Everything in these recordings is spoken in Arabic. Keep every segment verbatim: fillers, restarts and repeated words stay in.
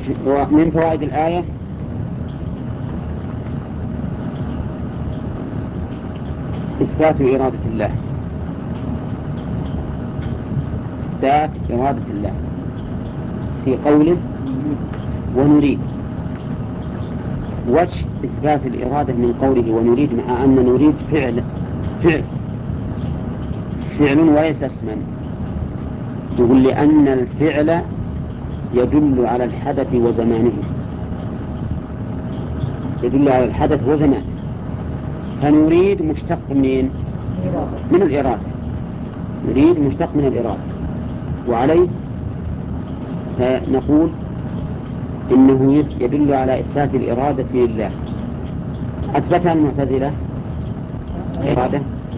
ومن فوائد الآية إثبات إرادة الله، إثبات إرادة الله في قوله ونريد. وجه إثبات الإرادة من قوله ونريد مع أن نريد فعل فعل فعل وليس اسما، يقول لأن الفعل يدل على الحدث وزمانه، يدل على الحدث وزمانه. فنريد مشتق من من الإرادة، نريد مشتق من الإرادة، وعليه فنقول إنه يدل على إثبات الإرادة لله. أثبتها المعتزلة الإرادة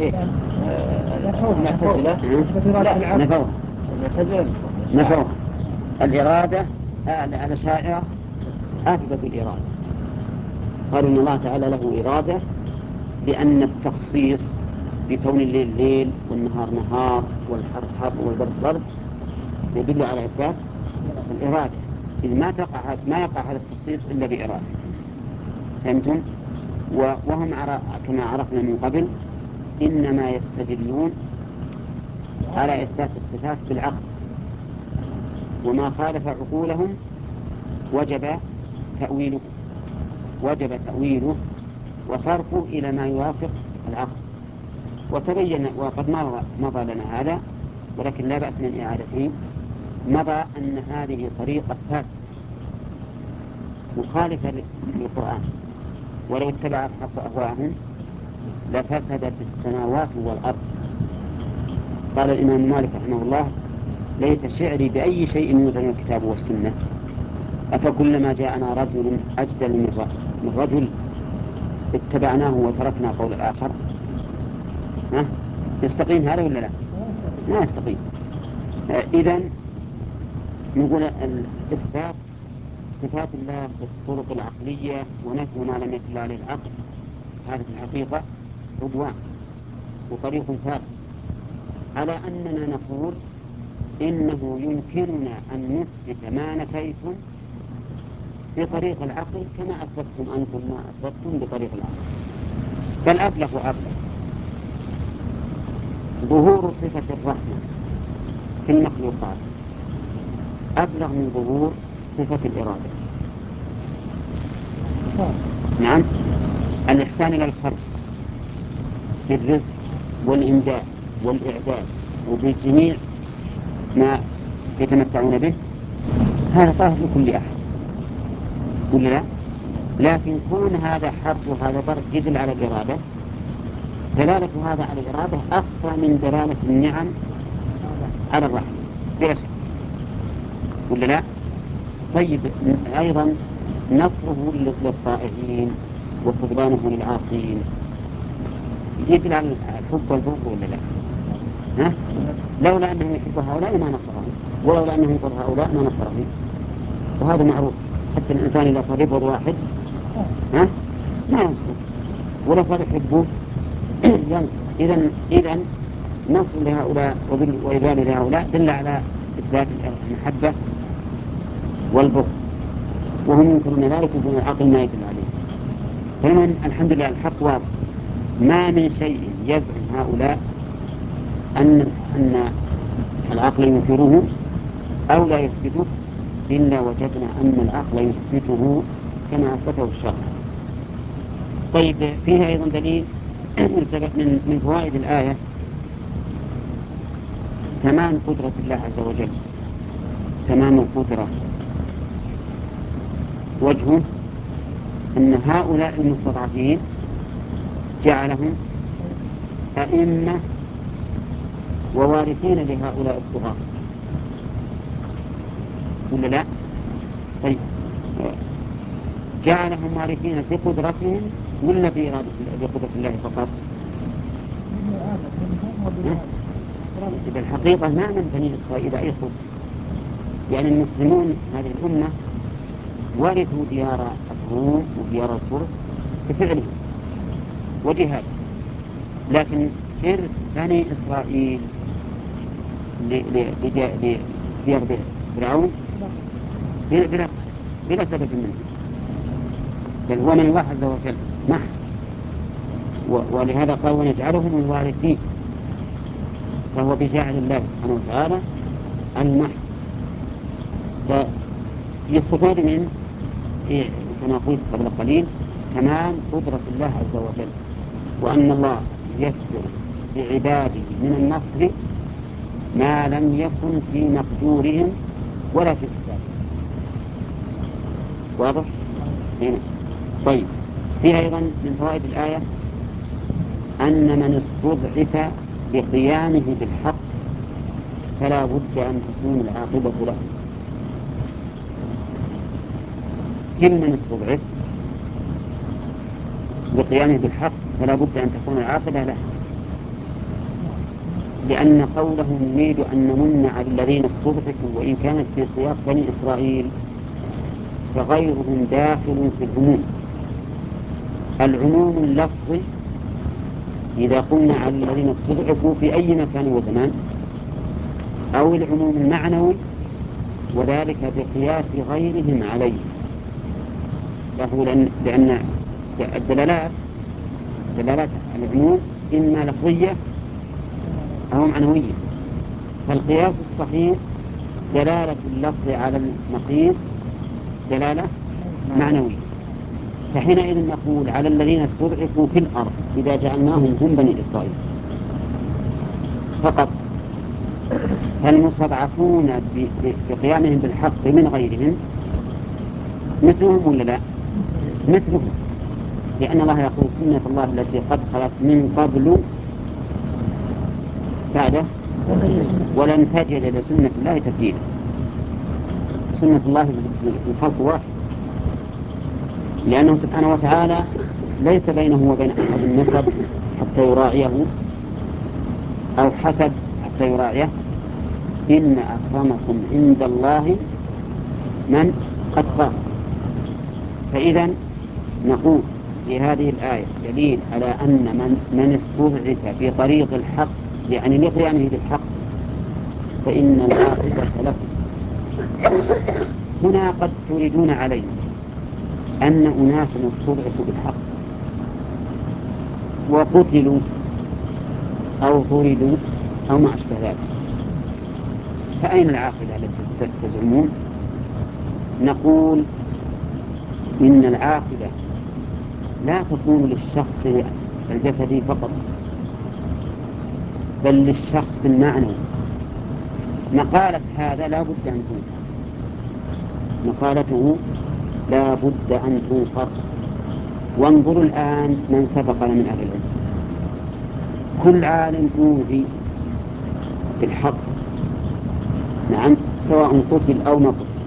المعتزلة نفوها نفوها الإرادة. الأشاعرة أثبتوا الإرادة، قالوا إن الله تعالى له إرادة، لأن التخصيص بكون الليل ليل والنهار نهار والحر حر والبرد برد يدل على إثبات الإرادة، إذ ما تقع ما يقع هذا التخصيص إلا بإرادة. فهمتم؟ وهم كما عرفنا من قبل إنما يستدلون على إثبات الصفات بالعقل، وما خالف عقولهم وجب تأويله وجب تأويله وصرفه إلى ما يوافق العقل. وتبين وقد مضى لنا هذا، ولكن لا بأس من إعادته. مضى أن هذه طريقة فاسدة مخالفة للقرآن، ولو اتبع الحق أهواءهم لفسدت السماوات والأرض. قال الإمام مالك رحمه الله ليت شعري بأي شيء يوزن الكتاب والسنة، أفكلما جاءنا رجل أجدل من رجل اتبعناه وتركنا قول الآخر؟ ها؟ يستقيم هذا ولا لا؟ ما يستقيم. إذن نقول الإثبات صفات الله بالطرق العقلية ونفي ما لم يدل عليه العقل، هذا في الحقيقة عدوان وطريق فاسد، على أننا نقول إنه يمكننا أن نثبت ما نفيتم بطريق العقل كما أثبتتم أنتم ما أثبتتم بطريق العقل. بل أبلغ وأبلغ ظهور صفة الرحمة في المخلوقات أبلغ من ظهور صفة الإرادة. نعم، الإحسان إلى الخلق بالرزق والإمداد والإعداد وبالجميع ما يتمتعون به هذا طاهر لكل أحد ولا لا؟ لكن كون هذا حر وهذا برد يدل على الإرادة، دلالة هذا على الإرادة أخفى من دلالة النعم على الرحمة بلا شك ولا لا؟ طيب أيضا نصره للطائعين وفقدانه للعاصين يدل على الحب والبغض ولا لا؟ ها؟ لولا أنهم يحبوا هؤلاء ما نصرهم، ولولا أنهم يحبوا هؤلاء ما نصرهم، وهذا معروف. حتى الإنسان إذا صار يبغض واحد ها؟ ما ينصر، ولا صار يحبه ينصر. إذن إذن نصر لهؤلاء وإذلال لهؤلاء دل على إثبات المحبة والبغض، وهم ينكرون ذلك يقولون العقل ما يدل عليه. فمن الحمد لله الحق واضح، ما من شيء يزعم هؤلاء أن أن العقل ينكره أو لا يثبته إلا وجدنا أن العقل يثبته كما أثبته الشرع. طيب فيها أيضا دليل من من فوائد الآية تمام قدرة الله عز وجل، تمام القدرة. وجهه أن هؤلاء المستضعفين جعلهم أئمة ووارثين لهؤلاء الطغاة ولا لا؟ طيب جعلهم وارثين في قدرتهم ولا بإرادة بقدرة الله فقط؟ إذا الحقيقة ما من بني إسرائيل أي خطر، يعني المسلمون هذه الأمة ورثوا ديار الروم وديار الفرس بفعلهم وجهاد، لكن إرث بني إسرائيل لديار فرعون بلا بلا سبب منه، بل هو من الله عز وجل محض. ولهذا قال ونجعلهم الوارثين، فهو بجعل الله سبحانه وتعالى المحض. فيستفاد من كما قلت قبل قليل تمام قدرة الله عز وجل، وأن الله يسر لعباده من النصر ما لم يكن في مقدورهم ولا في كتابهم. واضح؟ هنا. طيب، فيها أيضا من فوائد الآية أن من استضعف بقيامه بالحق فلا بد أن تكون العاقبة له. كل من استضعف بقيامه بالحق فلا بد أن تكون العاقبة له، لأن قوله نريد أن نمن على الذين استضعفوا وإن كانت في سياق بني إسرائيل فغيرهم داخل في العموم. العموم اللفظي إذا قلنا على الذين استضعفوا في أي مكان وزمان، أو العموم المعنوي وذلك بقياس غيرهم عليه، فهو لأن, لأن الدلالات دلالات العموم إما لفظية أو معنوية، فالقياس الصحيح دلالة اللفظ على المقيس دلالة معنوية. فحينئذ نقول على الذين استضعفوا في الأرض إذا جعلناهم هم بني إسرائيل فقط، فالمستضعفون بقيامهم بالحق من غيرهم مثلهم ولا لا؟ مثلهم، لأن الله يقول سنة الله التي قد خلت من قبل بعده ولن تجد لسنة الله تبديلا. سنة الله في الخلق واحد، لأنه سبحانه وتعالى ليس بينه وبين أحد النسب حتى يراعيه أو حسب حتى يراعيه. إن أكرمكم عند الله من أتقاكم. فإذا نقول في هذه الآية دليل على أن من, من استضعف في طريق الحق يعني لقيامه بالحق فإن العاقبة له. هنا قد تريدون علينا أن أناس استضعفوا بالحق وقتلوا أو طردوا أو ما أشبه ذلك، فأين العاقبة التي تزعمون؟ نقول إن العاقبة لا تكون للشخص الجسدي فقط بل للشخص المعنوي. مقالة هذا لا بد أن تنصر، مقالته لا بد أن تنصر. وانظروا الآن من سبقنا من أهل العلم، كل عالم أوذي بالحق نعم سواء قتل أو ما قتل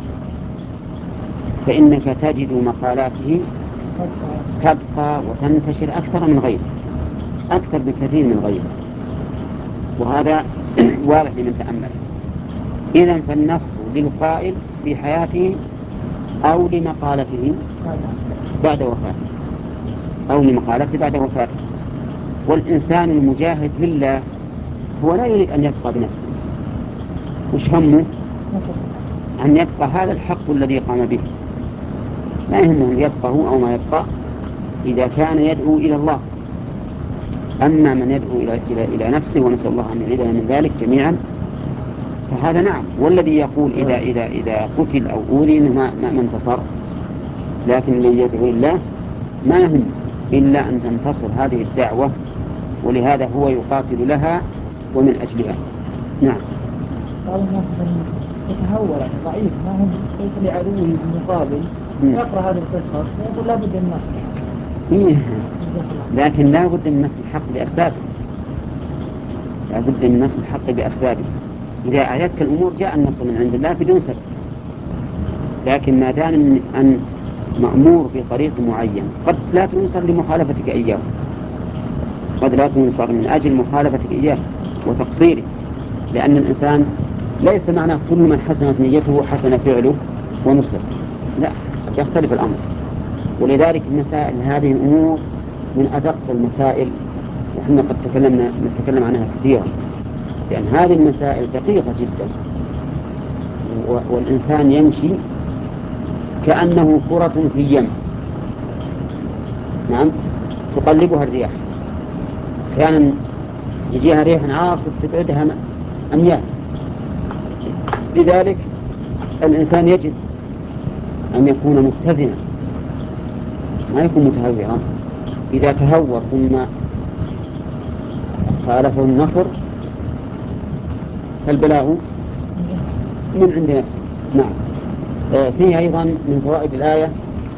فإنك تجد مقالاته تبقى وتنتشر أكثر من غيره، أكثر بكثير من غيره، وهذا واضح لمن تأمل. إذن فالنصر للقائل في حياته أو لمقالته بعد وفاته أو لمقالته بعد وفاته. والإنسان المجاهد لله هو لا يريد أن يبقى بنفسه، وش همه؟ أن يبقى هذا الحق الذي قام به، لا يهمه أن يبقى هو أو ما يبقى إذا كان يدعو إلى الله. أما من يدعو إلى, إلى, إلى نفسه ونسأل الله أن يعيدنا من ذلك جميعا فهذا نعم. والذي يقول إذا, إذا, إذا قتل أو أوذي ما, ما انتصر، لكن الذي يدعو الله ما يهم إلا أن تنتصر هذه الدعوة، ولهذا هو يقاتل لها ومن أجلها. نعم. قال الناس يتهور يعني ضعيف ما هم ليس لعدوه المقابل يقرأ هذه القصة ويقول لا بد من نصر. إيه. لكن لا بد من نصر الحق بأسبابه، لا بد من نصر الحق بأسبابه. إذا أعيتك الأمور جاء النصر من عند الله بدون سبب، لكن ما دام أن مأمور في طريق معين قد لا تنصر لمخالفتك إياه، قد لا تنصر من أجل مخالفتك إياه وتقصيره، لأن الإنسان ليس معنى كل من حسنت نيته حسن فعله ونصر، لا، قد يختلف الأمر. ولذلك المسائل هذه الأمور من أدق المسائل، وإحنا قد تكلمنا نتكلم عنها كثيرا، لأن هذه المسائل دقيقة جدا، والإنسان يمشي كأنه كرة في يم، نعم، تقلبها الرياح، أحيانا يجيها ريح عاصف تبعدها أميال. لذلك الإنسان يجب أن يكون متزنا، ما يكون متهورا. إذا تهور ثم خالفه النصر فالبلاغ من عند نفسه. نعم. آه فيه أيضا من فوائد الآية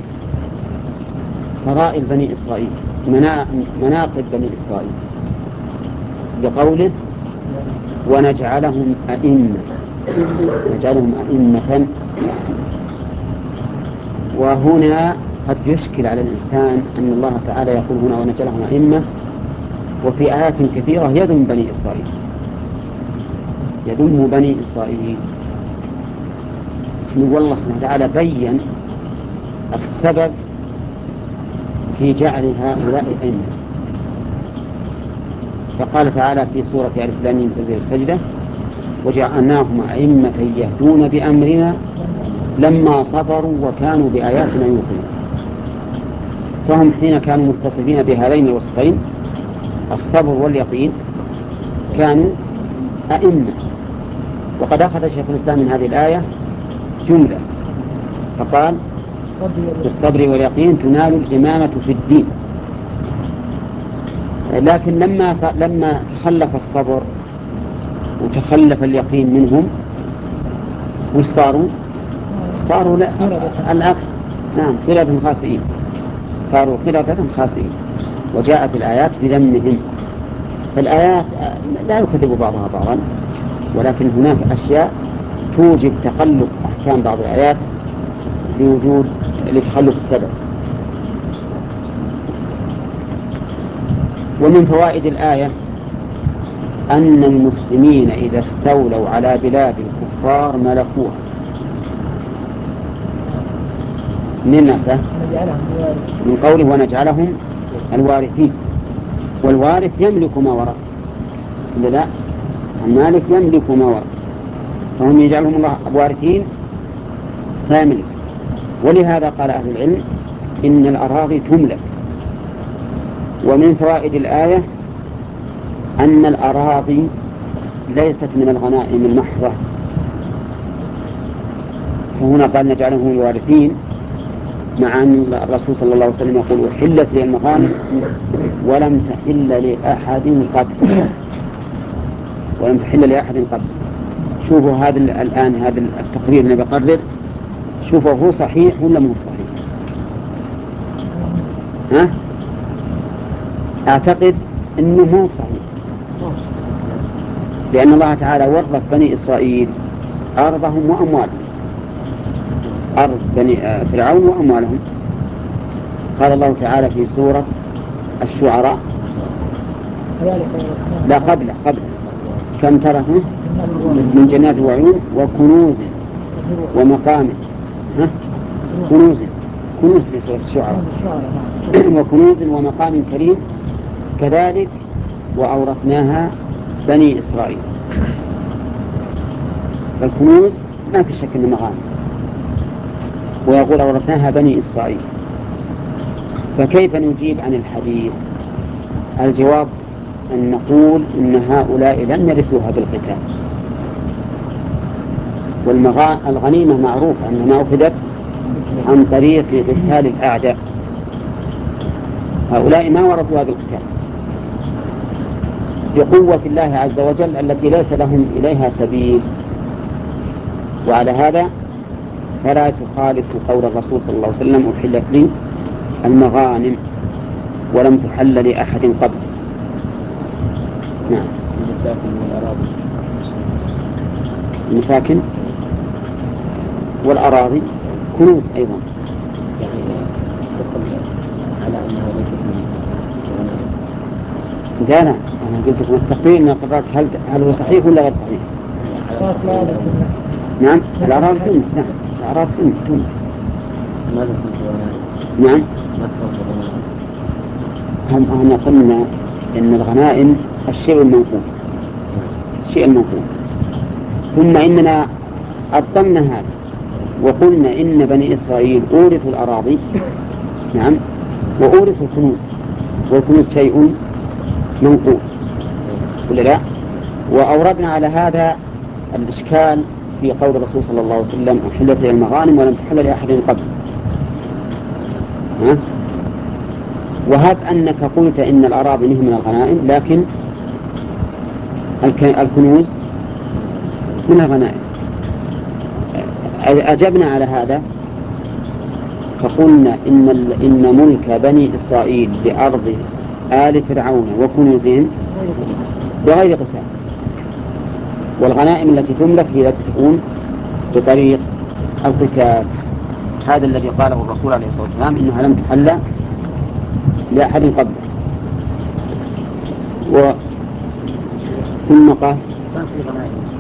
فضائل بني إسرائيل، مناقب بني إسرائيل، بقوله ونجعلهم أئمة، نجعلهم أئمة. وهنا قد يشكل على الإنسان أن الله تعالى يقول هنا ونجعلهم أئمة، وفي آيات كثيرة يذم بني إسرائيل، يذم بني إسرائيل. والله سبحانه وتعالى بين السبب في جعل هؤلاء أئمة، فقال تعالى في سورة ألف لام ميم تنزيل السجدة وجعلناهم أئمة يهدون بأمرنا لما صبروا وكانوا بآياتنا يوقنون. فهم حين كانوا متصفين بهذين الوصفين الصبر واليقين كانوا أئمة. وقد أخذ شيخ الإسلام من هذه الآية جملة فقال بالصبر واليقين تنال الإمامة في الدين. لكن لما لما تخلف الصبر وتخلف اليقين منهم وش صاروا؟ صاروا لا العكس، نعم، قردة خاسئين، صاروا قردة خاسئين. وجاءت الآيات بذمهم. فالآيات لا يكذب بعضها بعضا، ولكن هناك أشياء توجب تقلب أحكام بعض الآيات لوجود لتخلف السبب. ومن فوائد الآية أن المسلمين إذا استولوا على بلاد الكفار ملكوها. من نفسه من قوله ونجعلهم الوارثين، والوارث يملك ما ورث، إلا لا المالك يملك ما ورث، فهم يجعلهم الله وارثين فيملك. ولهذا قال أهل العلم إن الأراضي تملك. ومن فوائد الآية أن الأراضي ليست من الغنائم المحضة، فهنا قال نجعلهم الوارثين، مع أن الرسول صلى الله عليه وسلم يقول حلت لي المغانم ولم تحل لأحد قبل، ولم تحل لأحد قبل. شوفوا هذا الآن هذا التقرير اللي بقرر، شوفوا هو صحيح ولا مو صحيح؟ ها؟ أعتقد أنه مو صحيح، لأن الله تعالى ورث بني إسرائيل أرضهم وأموالهم، أرض بني فرعون وأموالهم. قال الله تعالى في سورة الشعراء لا قبله قبل كم تركوا من جنات وعيون وكنوز ومقام، ها؟ كنوز كنوز في سورة الشعراء وكنوز ومقام كريم كذلك وأورثناها بني إسرائيل. فالكنوز ما في شك أنها مغانم، ويقول أورثناها بني إسرائيل. فكيف نجيب عن الحديث؟ الجواب أن نقول إن هؤلاء لم يرثوها بالقتال، والغنيمة معروفة أنها أخذت عن طريق قتال الأعداء. هؤلاء ما ورثوها بالقتال بقوة الله عز وجل التي ليس لهم إليها سبيل. وعلى هذا فلا تخالف قول الرسول صلى الله عليه وسلم أحلت لي المغانم ولم تحل لأحد قبل. نعم. المساكن والأراضي كنوز أيضا، يعني على أنها ليست من لا لا أنا قلت لكم التقرير أن قررت هل هل هو صحيح ولا غير صحيح؟ نعم الأراضي تملك، نعم الأراضي تملك. ماذا كنت نعم ما هم احنا قلنا ان الغنائم الشيء المنقول، الشيء المنقول، ثم اننا ابطلنا هذا وقلنا إن بني إسرائيل أورثوا الأراضي، نعم، وأورثوا الكنوز، والكنوز شيء منقول ولا لا؟ وأوردنا على هذا الإشكال في قول الرسول صلى الله عليه وسلم أحلت لي المغانم ولم تحل لأحد من قبل. ها؟ وهب أنك قلت إن الأراضي منه من الغنائم، لكن الكنوز من الغنائم. أجبنا على هذا فقلنا إن, إن ملك بني إسرائيل بأرض آل فرعون وكنوزهم بغير قتال، والغنائم التي تملك هي التي تكون بطريق القتال. هذا الذي قاله الرسول عليه الصلاة والسلام إنها لم تحل لأحد قبله. و ثم قال كان في غنائم